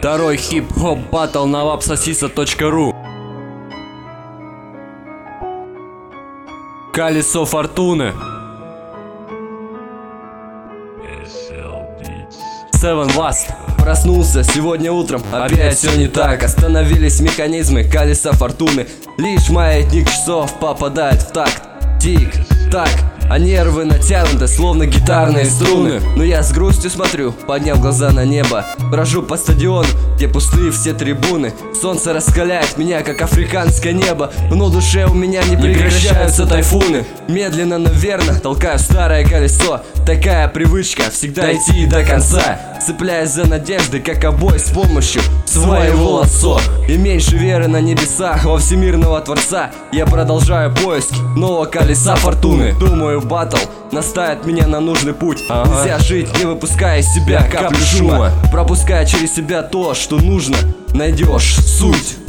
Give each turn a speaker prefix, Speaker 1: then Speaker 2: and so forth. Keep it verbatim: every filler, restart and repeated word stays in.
Speaker 1: Второй хип-хоп баттл на вапсосиса точка ру. Колесо фортуны. Seven Last.
Speaker 2: Проснулся сегодня утром, опять все не так. Остановились механизмы колеса фортуны. Лишь маятник часов попадает в такт. Тик-так, а нервы натянуты, словно гитарные струны. Но я с грустью смотрю, подняв глаза на небо. Брожу по стадиону, где пустые все трибуны. Солнце раскаляет меня, как африканское небо. Но в душе у меня не прекращаются тайфуны. Медленно, но верно толкаю старое колесо. Такая привычка всегда идти до конца, цепляясь за надежды, как обои с помощью своего лассо. И меньше веры на небесах во всемирного Творца. Я продолжаю поиски нового колеса фортуны. Думаю, баттл наставит меня на нужный путь. Ага. Нельзя жить, не выпуская из себя каплю шума. Пропуская через себя то, что нужно, найдешь суть.